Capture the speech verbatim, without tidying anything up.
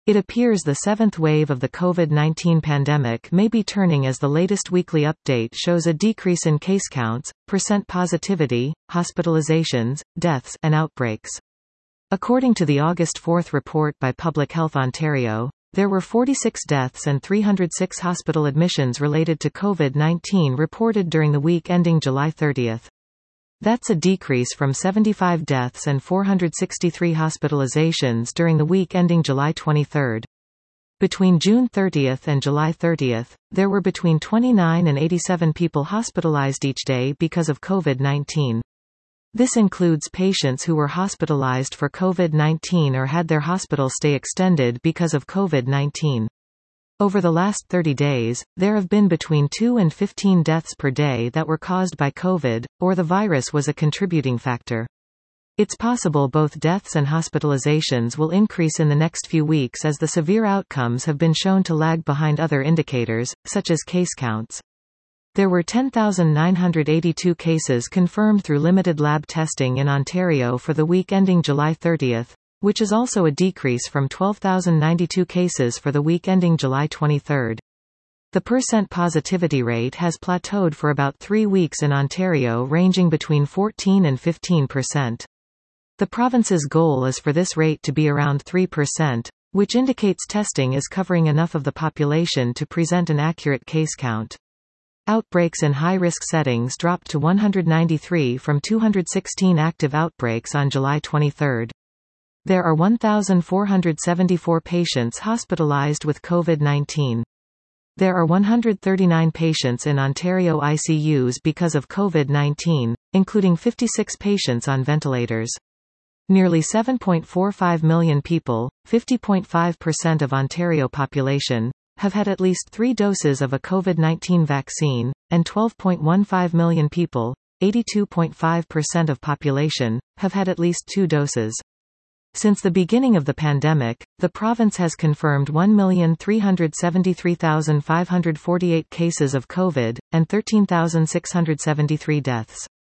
It appears the seventh wave of the COVID nineteen pandemic may be turning, as the latest weekly update shows a decrease in case counts, percent positivity, hospitalizations, deaths, and outbreaks. According to the August fourth report by Public Health Ontario, there were forty-six deaths and three hundred six hospital admissions related to COVID nineteen reported during the week ending July thirtieth. That's a decrease from seventy-five deaths and four hundred sixty-three hospitalizations during the week ending July twenty-third. Between June thirtieth and July thirtieth, there were between twenty-nine and eighty-seven people hospitalized each day because of COVID nineteen. This includes patients who were hospitalized for COVID nineteen or had their hospital stay extended because of COVID nineteen. Over the last thirty days, there have been between two and fifteen deaths per day that were caused by COVID, or the virus was a contributing factor. It's possible both deaths and hospitalizations will increase in the next few weeks, as the severe outcomes have been shown to lag behind other indicators, such as case counts. There were ten thousand nine hundred eighty-two cases confirmed through limited lab testing in Ontario for the week ending July thirtieth, which is also a decrease from twelve thousand ninety-two cases for the week ending July twenty-third. The percent positivity rate has plateaued for about three weeks in Ontario, ranging between fourteen and fifteen percent. The province's goal is for this rate to be around three percent, which indicates testing is covering enough of the population to present an accurate case count. Outbreaks in high-risk settings dropped to one hundred ninety-three from two hundred sixteen active outbreaks on July twenty-third. There are one thousand four hundred seventy-four patients hospitalized with COVID nineteen. There are one hundred thirty-nine patients in Ontario I C Us because of COVID nineteen, including fifty-six patients on ventilators. Nearly seven point four five million people, fifty point five percent of Ontario population, have had at least three doses of a COVID nineteen vaccine, and twelve point one five million people, eighty-two point five percent of population, have had at least two doses. Since the beginning of the pandemic, the province has confirmed one million three hundred seventy-three thousand five hundred forty-eight cases of COVID, and thirteen thousand six hundred seventy-three deaths.